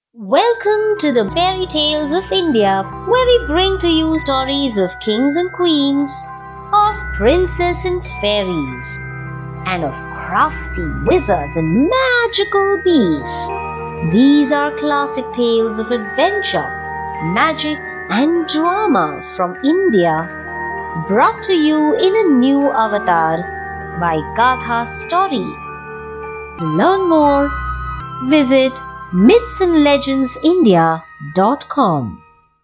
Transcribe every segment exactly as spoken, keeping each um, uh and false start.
Welcome to the Fairy Tales of India, where we bring to you stories of kings and queens, of princes and fairies, and of crafty wizards and magical beasts. These are classic tales of adventure, magic, and drama from India, brought to you in a new avatar by Gatha Story. To learn more, visit myths and legends india dot com.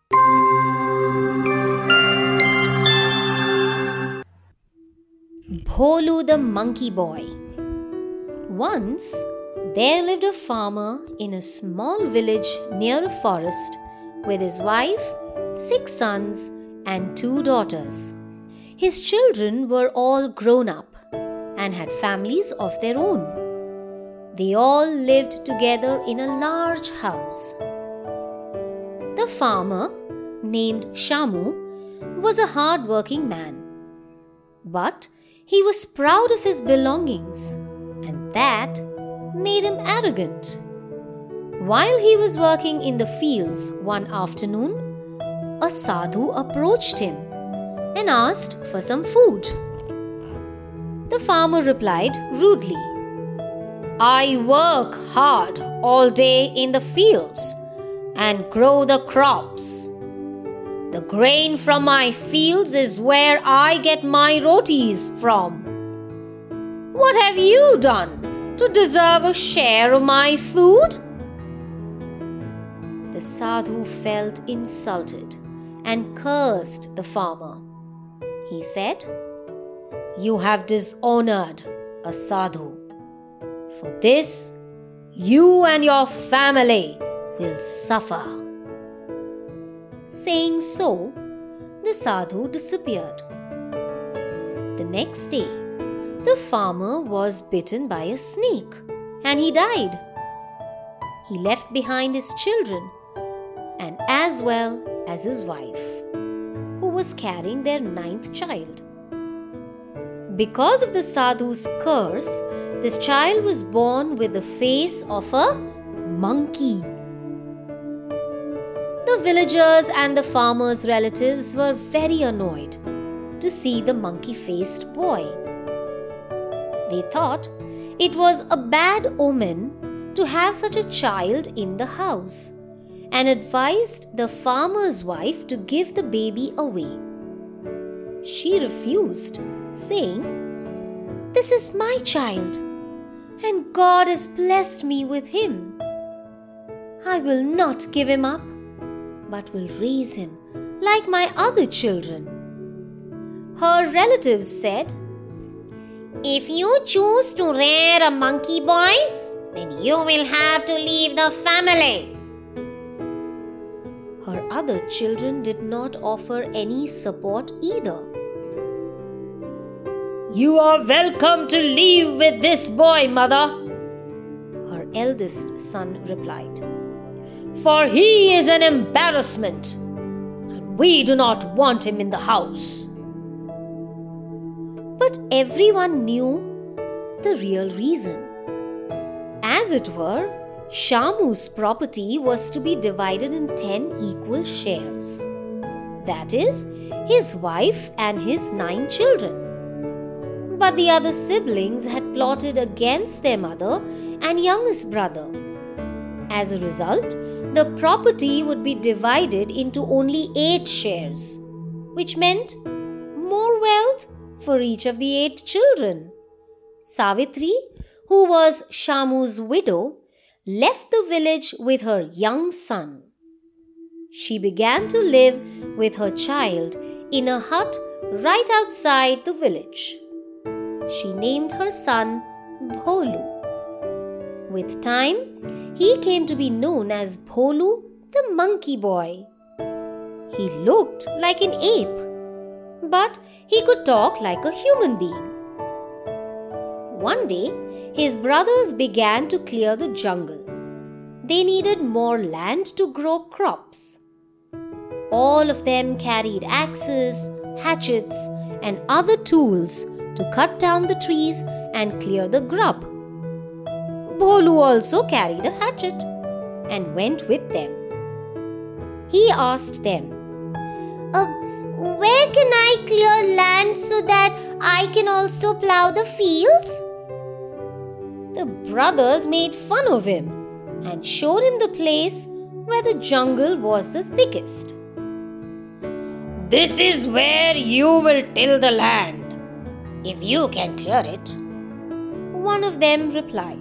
Bholu the Monkey Boy. Once there lived a farmer in a small village near a forest with his wife, six sons, and two daughters. His children were all grown up and had families of their own. They all lived together in a large house. The farmer, named Shamu, was a hard-working man. But he was proud of his belongings, and that made him arrogant. While he was working in the fields one afternoon, a sadhu approached him and asked for some food. The farmer replied rudely, "I work hard all day in the fields and grow the crops. The grain from my fields is where I get my rotis from. What have you done to deserve a share of my food?" The sadhu felt insulted and cursed the farmer. He said, "You have dishonored a sadhu. For this, you and your family will suffer." Saying so, the sadhu disappeared. The next day, the farmer was bitten by a snake and he died. He left behind his children and as well as his wife, who was carrying their ninth child. Because of the sadhu's curse, this child was born with the face of a monkey. The villagers and the farmer's relatives were very annoyed to see the monkey-faced boy. They thought it was a bad omen to have such a child in the house and advised the farmer's wife to give the baby away. She refused, saying, "This is my child, and God has blessed me with him. I will not give him up, but will raise him like my other children." Her relatives said, "If you choose to rear a monkey boy, then you will have to leave the family." Her other children did not offer any support either. "You are welcome to leave with this boy, mother," her eldest son replied, "for he is an embarrassment, and we do not want him in the house." But everyone knew the real reason. As it were, Shamu's property was to be divided in ten equal shares. That is, his wife and his nine children. But the other siblings had plotted against their mother and youngest brother. As a result, the property would be divided into only eight shares, which meant more wealth for each of the eight children. Savitri, who was Shamu's widow, left the village with her young son. She began to live with her child in a hut right outside the village. She named her son Bholu. With time, he came to be known as Bholu the Monkey Boy. He looked like an ape, but he could talk like a human being. One day, his brothers began to clear the jungle. They needed more land to grow crops. All of them carried axes, hatchets, and other tools to cut down the trees and clear the grub. Bholu also carried a hatchet. and went with them. He asked them, uh, Where can I clear land so that I can also plow the fields? The brothers made fun of him and showed him the place where the jungle was the thickest. This is where you will till the land, if you can clear it, one of them replied.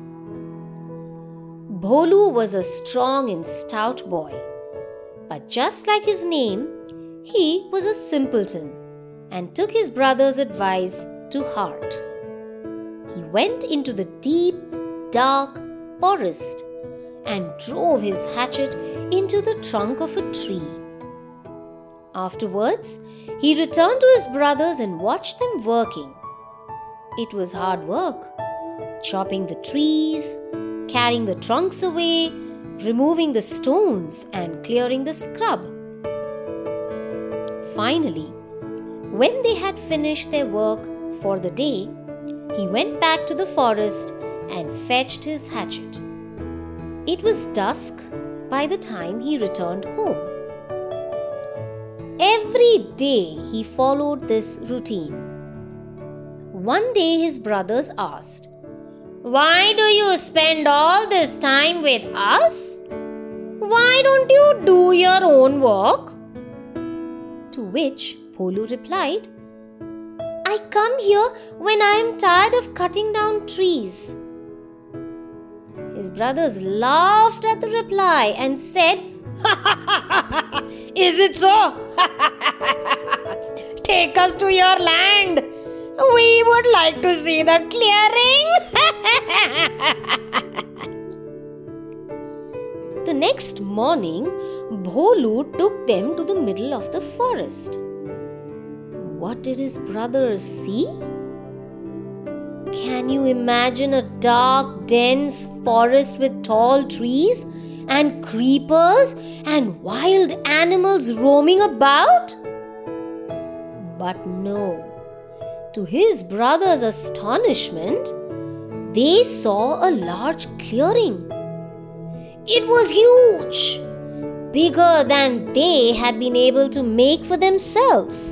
Bholu was a strong and stout boy, but just like his name, he was a simpleton and took his brother's advice to heart. He went into the deep, dark forest and drove his hatchet into the trunk of a tree. Afterwards, he returned to his brothers and watched them working. It was hard work, chopping the trees, carrying the trunks away, removing the stones and clearing the scrub. Finally, when they had finished their work for the day, he went back to the forest and fetched his hatchet. It was dusk by the time he returned home. Every day he followed this routine. One day his brothers asked, Why do you spend all this time with us? Why don't you do your own work? To which Bholu replied, I come here when I am tired of cutting down trees. His brothers laughed at the reply and said, Is it so? Take us to your land. We would like to see the clearing. The next morning, Bholu took them to the middle of the forest. What did his brothers see? Can you imagine a dark, dense forest with tall trees and creepers and wild animals roaming about? But no. To his brothers' astonishment, they saw a large clearing. It was huge, bigger than they had been able to make for themselves.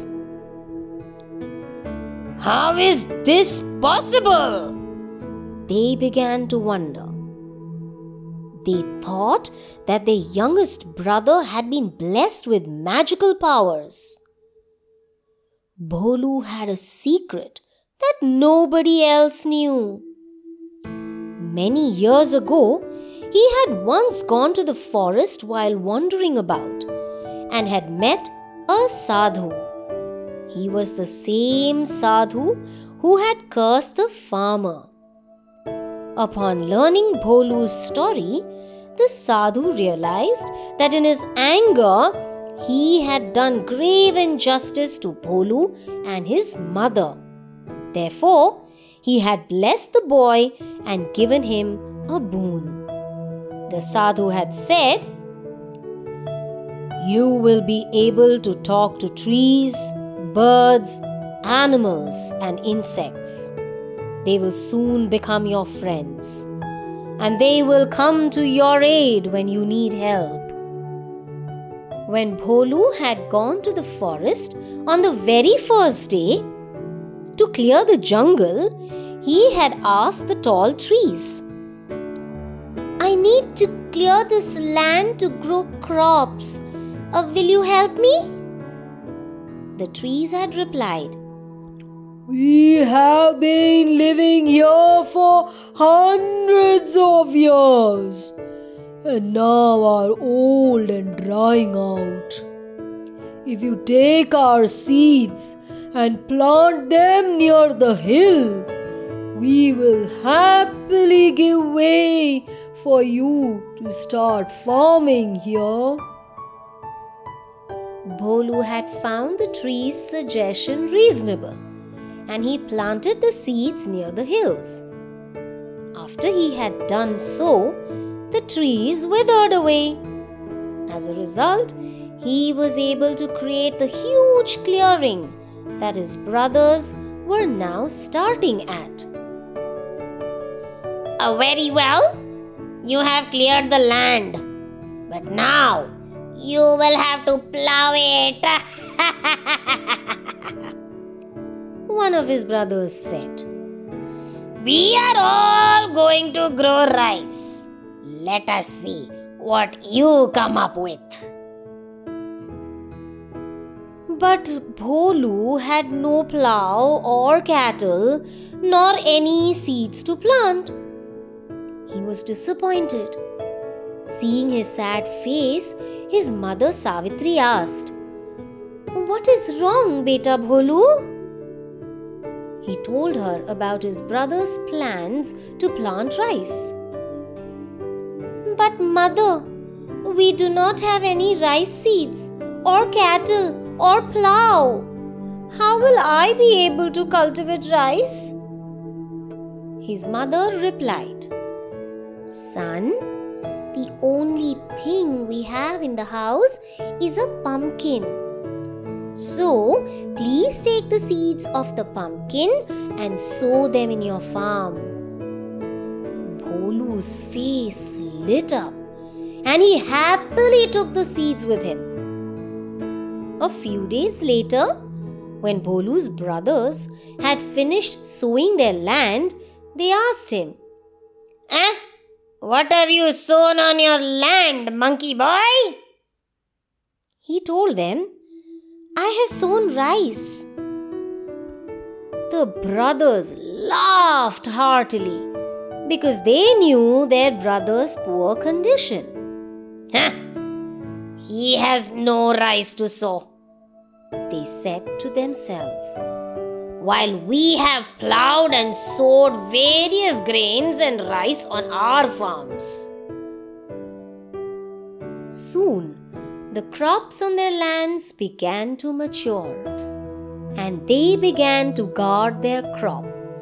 How is this possible? They began to wonder. They thought that their youngest brother had been blessed with magical powers. Bholu had a secret that nobody else knew. Many years ago, he had once gone to the forest while wandering about and had met a sadhu. He was the same sadhu who had cursed the farmer. Upon learning Bholu's story, the sadhu realized that in his anger, he had done grave injustice to Bholu and his mother. Therefore, he had blessed the boy and given him a boon. The sadhu had said, You will be able to talk to trees, birds, animals, and insects. They will soon become your friends, and they will come to your aid when you need help. When Bholu had gone to the forest on the very first day to clear the jungle, he had asked the tall trees, I need to clear this land to grow crops. Uh, will you help me? The trees had replied, We have been living here for hundreds of years and now are old and drying out. If you take our seeds and plant them near the hill, we will happily give way for you to start farming here. Bholu had found the tree's suggestion reasonable, and he planted the seeds near the hills. After he had done so, the trees withered away. As a result, he was able to create the huge clearing that his brothers were now starting at. Uh, very well. you have cleared the land, but now you will have to plow it. One of his brothers said, "We are all going to grow rice. Let us see what you come up with." But Bholu had no plough or cattle, nor any seeds to plant. He was disappointed. Seeing his sad face, his mother Savitri asked, "What is wrong, beta Bholu?" He told her about his brother's plans to plant rice. "But mother, we do not have any rice seeds or cattle or plough. How will I be able to cultivate rice?" His mother replied, "Son, the only thing we have in the house is a pumpkin. So, please take the seeds of the pumpkin and sow them in your farm." Bholu's face lit up and he happily took the seeds with him. A few days later, when Bholu's brothers had finished sowing their land, they asked him, "Eh, what have you sown on your land, monkey boy?" He told them, "I have sown rice." The brothers laughed heartily because they knew their brother's poor condition. "Huh, he has no rice to sow," they said to themselves, "while we have ploughed and sowed various grains and rice on our farms." Soon, the crops on their lands began to mature, and they began to guard their crop.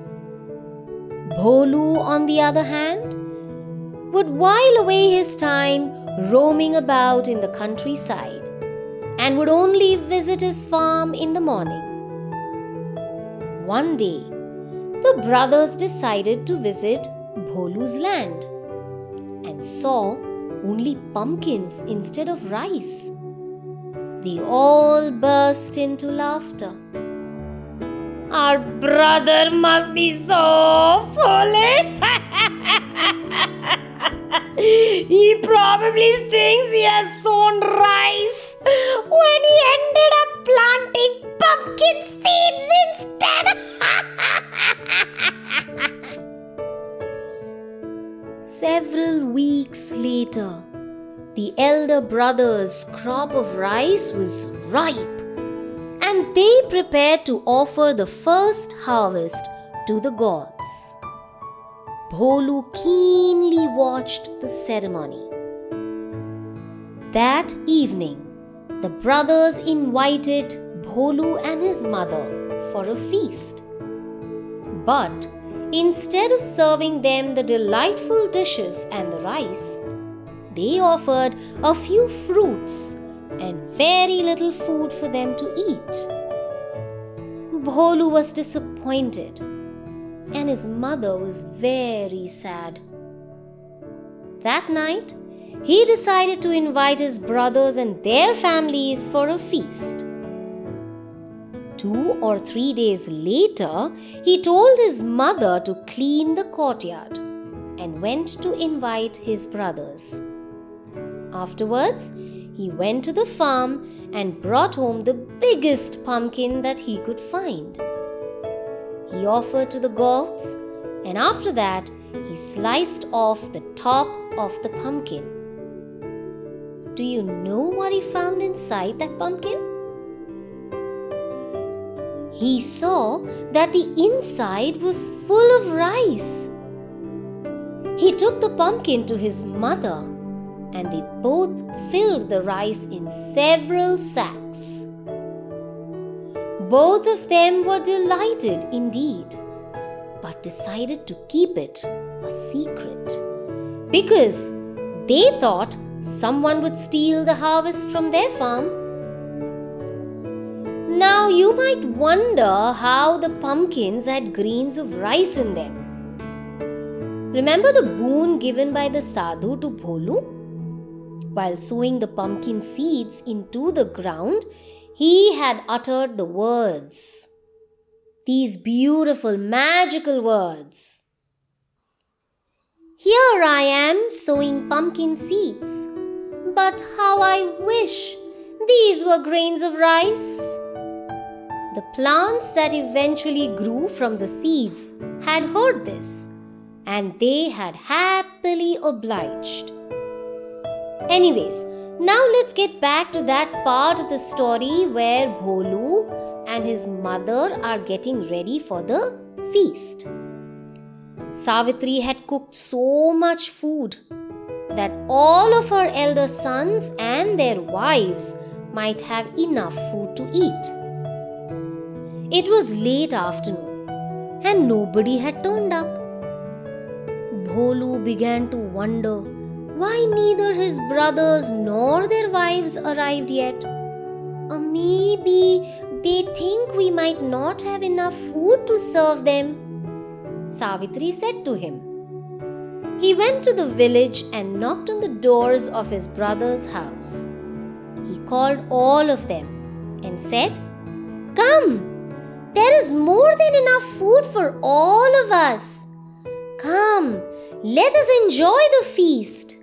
Bholu, on the other hand, would while away his time roaming about in the countryside and would only visit his farm in the morning. One day, the brothers decided to visit Bholu's land and saw only pumpkins instead of rice. They all burst into laughter. "Our brother must be so foolish. He probably thinks he has sown rice when he ended up planting pumpkin seeds instead." Several weeks later, the elder brother's crop of rice was ripe, and they prepared to offer the first harvest to the gods. Bholu keenly watched the ceremony. That evening, the brothers invited Bholu and his mother for a feast. But instead of serving them the delightful dishes and the rice, they offered a few fruits and very little food for them to eat. Bholu was disappointed, and his mother was very sad. That night, he decided to invite his brothers and their families for a feast. Two or three days later, he told his mother to clean the courtyard and went to invite his brothers. Afterwards, he went to the farm and brought home the biggest pumpkin that he could find. He offered to the gods, and after that, he sliced off the top of the pumpkin. Do you know what he found inside that pumpkin? He saw that the inside was full of rice. He took the pumpkin to his mother, and they both filled the rice in several sacks. Both of them were delighted indeed, but decided to keep it a secret because they thought someone would steal the harvest from their farm. Now you might wonder how the pumpkins had grains of rice in them. Remember the boon given by the sadhu to Bholu? While sowing the pumpkin seeds into the ground, he had uttered the words. These beautiful, magical words. Here I am sowing pumpkin seeds, but how I wish these were grains of rice. The plants that eventually grew from the seeds had heard this, and they had happily obliged. Anyways, now let's get back to that part of the story where Bholu and his mother are getting ready for the feast. Savitri had cooked so much food that all of her elder sons and their wives might have enough food to eat. It was late afternoon and nobody had turned up. Bholu began to wonder why neither his brothers nor their wives arrived yet. Or maybe they think we might not have enough food to serve them, Savitri said to him. He went to the village and knocked on the doors of his brother's house. He called all of them and said, "Come! There is more than enough food for all of us. Come, let us enjoy the feast."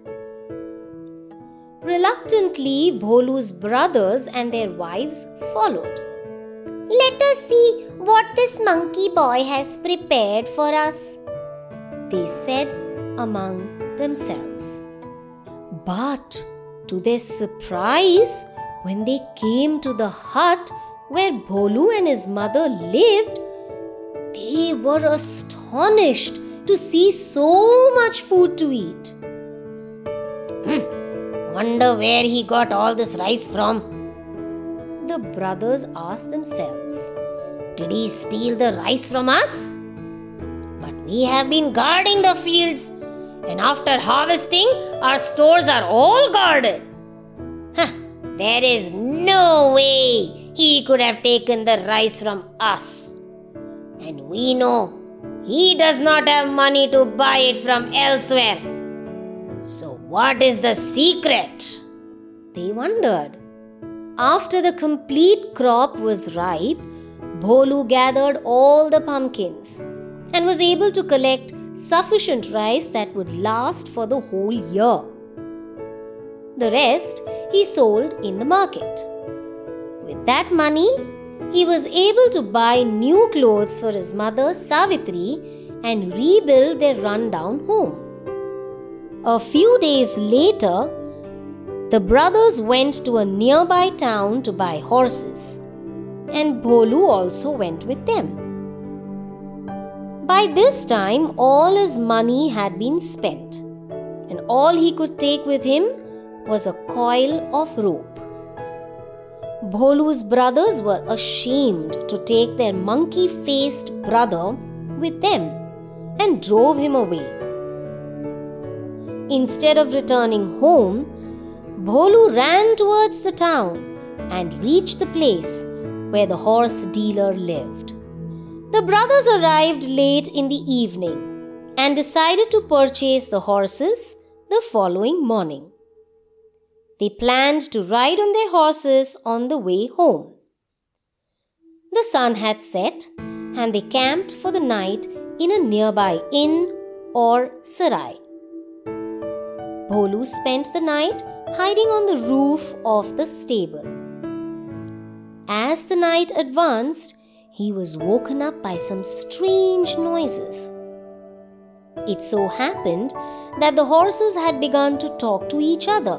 Reluctantly, Bholu's brothers and their wives followed. "Let us see what this monkey boy has prepared for us," they said among themselves. But to their surprise, when they came to the hut where Bholu and his mother lived, they were astonished to see so much food to eat. Hmm, wonder where he got all this rice from, the brothers asked themselves. Did he steal the rice from us? But we have been guarding the fields, and after harvesting, our stores are all guarded. Huh, there is no way he could have taken the rice from us. And we know he does not have money to buy it from elsewhere. So what is the secret? They wondered. After the complete crop was ripe, Bholu gathered all the pumpkins and was able to collect sufficient rice that would last for the whole year. The rest he sold in the market. With that money, he was able to buy new clothes for his mother Savitri and rebuild their run-down home. A few days later, the brothers went to a nearby town to buy horses, and Bholu also went with them. By this time, all his money had been spent, and all he could take with him was a coil of rope. Bholu's brothers were ashamed to take their monkey-faced brother with them and drove him away. Instead of returning home, Bholu ran towards the town and reached the place where the horse dealer lived. The brothers arrived late in the evening and decided to purchase the horses the following morning. They planned to ride on their horses on the way home. The sun had set and they camped for the night in a nearby inn or sarai. Bholu spent the night hiding on the roof of the stable. As the night advanced, he was woken up by some strange noises. It so happened that the horses had begun to talk to each other.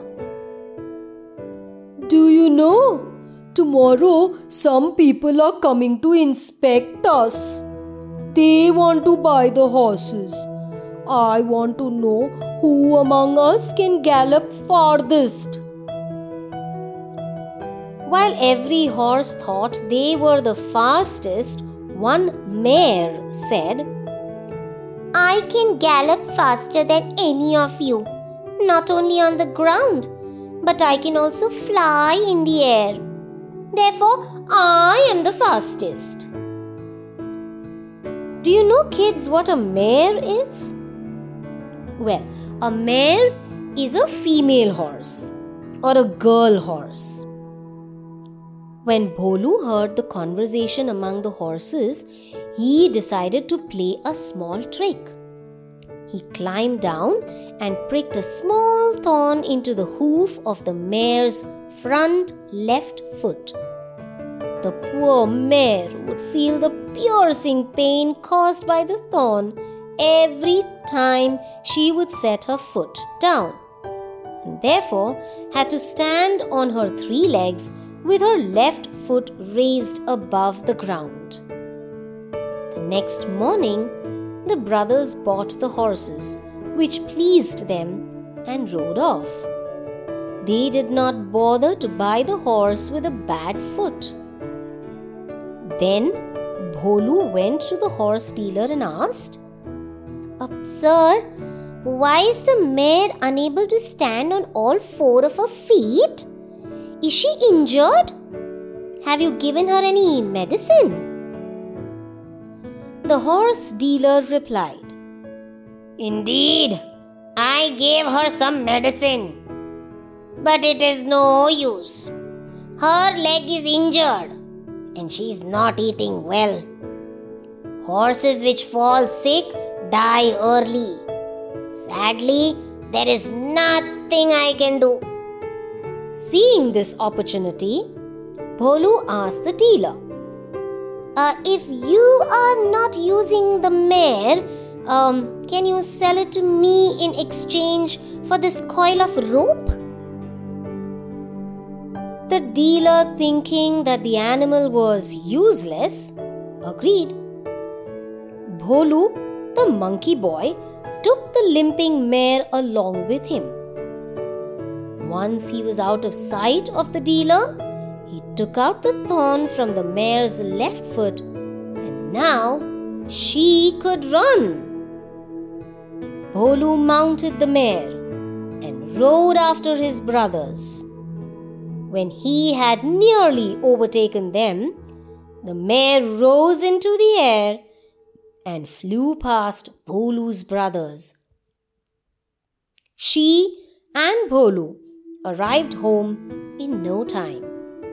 Do you know? Tomorrow some people are coming to inspect us. They want to buy the horses. I want to know who among us can gallop farthest. While every horse thought they were the fastest, one mare said, "I can gallop faster than any of you, not only on the ground, but I can also fly in the air. Therefore, I am the fastest." Do you know, kids, what a mare is? Well, a mare is a female horse or a girl horse. When Bholu heard the conversation among the horses, he decided to play a small trick. He climbed down and pricked a small thorn into the hoof of the mare's front left foot. The poor mare would feel the piercing pain caused by the thorn every time she would set her foot down, and therefore had to stand on her three legs with her left foot raised above the ground. The next morning, the brothers bought the horses, which pleased them, and rode off. They did not bother to buy the horse with a bad foot. Then Bholu went to the horse dealer and asked, Uh, Sir, why is the mare unable to stand on all four of her feet? Is she injured? Have you given her any medicine? The horse dealer replied, Indeed, I gave her some medicine, but it is no use. Her leg is injured and she is not eating well. Horses which fall sick die early. Sadly, there is nothing I can do. Seeing this opportunity, Bholu asked the dealer, uh, If you are not using the mare, um, can you sell it to me in exchange for this coil of rope? The dealer, thinking that the animal was useless, agreed. Bholu, the monkey boy, took the limping mare along with him. Once he was out of sight of the dealer, he took out the thorn from the mare's left foot, and now she could run. Bholu mounted the mare and rode after his brothers. When he had nearly overtaken them, the mare rose into the air and flew past Bholu's brothers. She and Bholu arrived home in no time.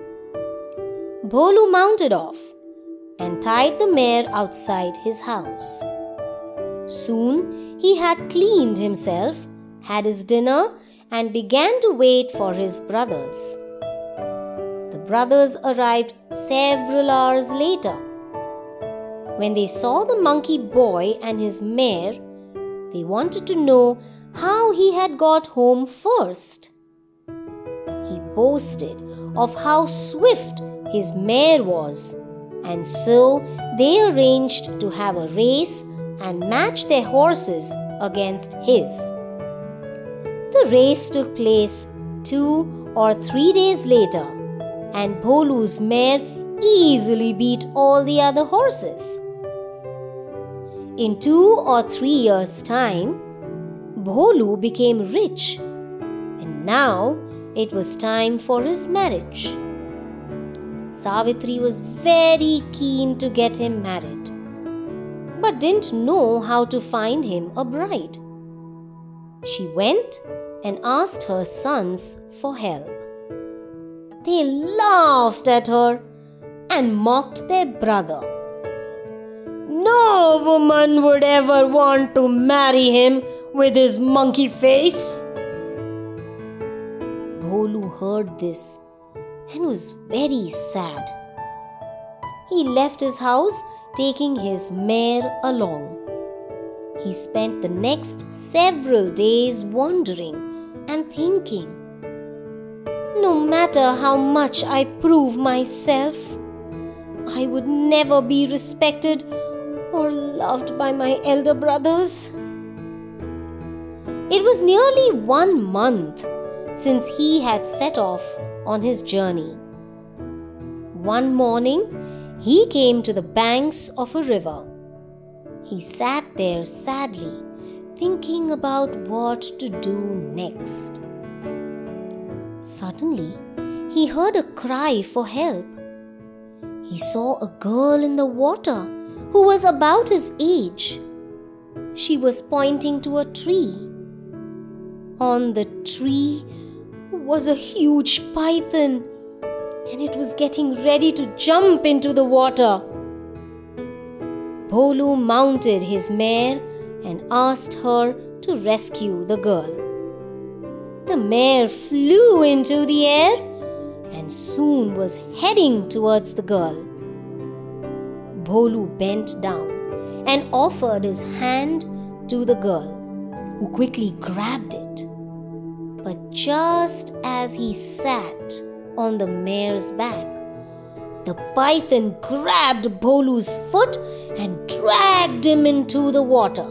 Bholu mounted off and tied the mare outside his house. Soon he had cleaned himself, had his dinner, and began to wait for his brothers. The brothers arrived several hours later. When they saw the monkey boy and his mare, they wanted to know how he had got home first. He boasted of how swift his mare was, and so they arranged to have a race and match their horses against his. The race took place two or three days later, and Bholu's mare easily beat all the other horses. In two or three years' time, Bholu became rich, and now it was time for his marriage. Savitri was very keen to get him married, but didn't know how to find him a bride. She went and asked her sons for help. They laughed at her and mocked their brother. No woman would ever want to marry him with his monkey face. Bholu heard this and was very sad. He left his house, taking his mare along. He spent the next several days wandering and thinking, no matter how much I prove myself, I would never be respected or loved by my elder brothers. It was nearly one month since he had set off on his journey. One morning, he came to the banks of a river. He sat there sadly, thinking about what to do next. Suddenly, he heard a cry for help. He saw a girl in the water who was about his age. She was pointing to a tree. On the tree was a huge python, and it was getting ready to jump into the water. Bholu mounted his mare and asked her to rescue the girl. The mare flew into the air and soon was heading towards the girl. Bholu bent down and offered his hand to the girl, who quickly grabbed it. But just as he sat on the mare's back, the python grabbed Bholu's foot and dragged him into the water.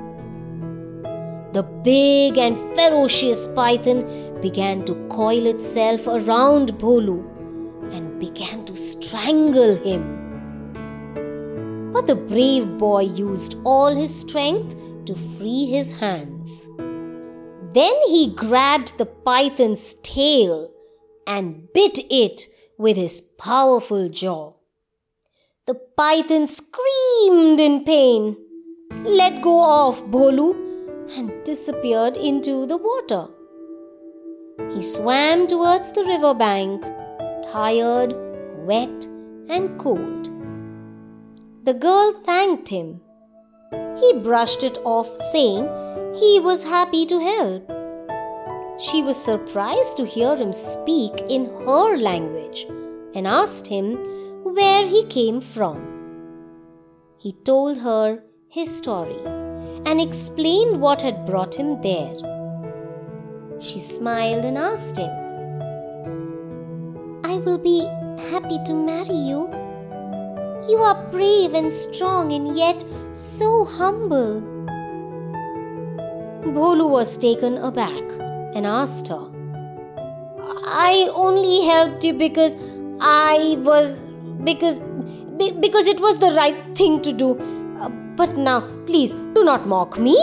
The big and ferocious python began to coil itself around Bholu and began to strangle him. But the brave boy used all his strength to free his hands. Then he grabbed the python's tail and bit it with his powerful jaw. The python screamed in pain, let go of Bholu, and disappeared into the water. He swam towards the river bank, tired, wet, and cold. The girl thanked him. He brushed it off, saying he was happy to help. She was surprised to hear him speak in her language and asked him where he came from. He told her his story and explained what had brought him there. She smiled and asked him, I will be happy to marry you. You are brave and strong and yet so humble. Bholu was taken aback and asked her, I only helped you because I was, because, be, because it was the right thing to do. Uh, but now, please, do not mock me.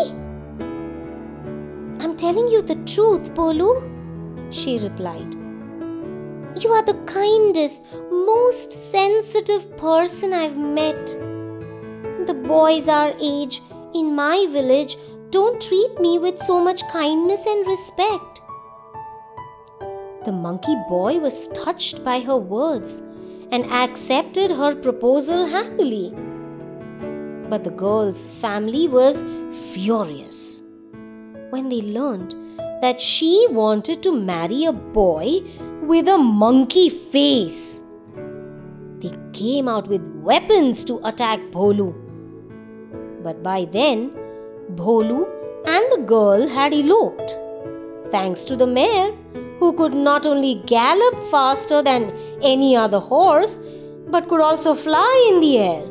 I'm telling you the truth, Bholu, she replied. You are the kindest, most sensitive person I've met. The boys our age in my village don't treat me with so much kindness and respect. The monkey boy was touched by her words and accepted her proposal happily. But the girl's family was furious when they learned that she wanted to marry a boy with a monkey face. They came out with weapons to attack Bholu. But by then, Bholu and the girl had eloped, thanks to the mare, who could not only gallop faster than any other horse, but could also fly in the air.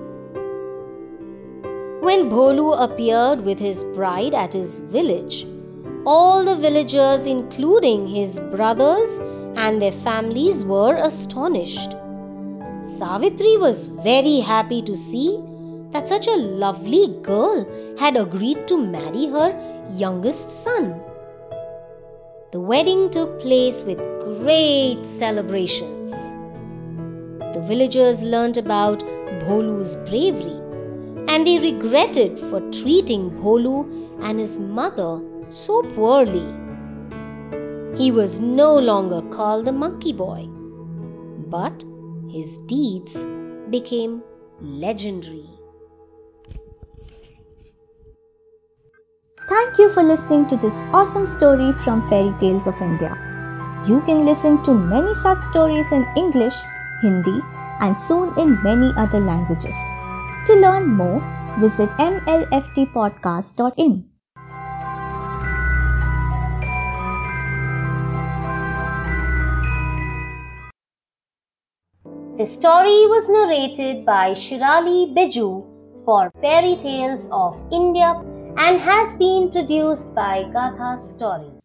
When Bholu appeared with his bride at his village, all the villagers, including his brothers and their families, were astonished. Savitri was very happy to see that such a lovely girl had agreed to marry her youngest son. The wedding took place with great celebrations. The villagers learnt about Bholu's bravery, and they regretted for treating Bholu and his mother so poorly. He was no longer called the monkey boy, but his deeds became legendary. Thank you for listening to this awesome story from Fairy Tales of India. You can listen to many such stories in English, Hindi, and soon in many other languages. To learn more, visit m l f t podcast dot in. The story was narrated by Shirali Biju for Fairy Tales of India and has been produced by Gatha Story.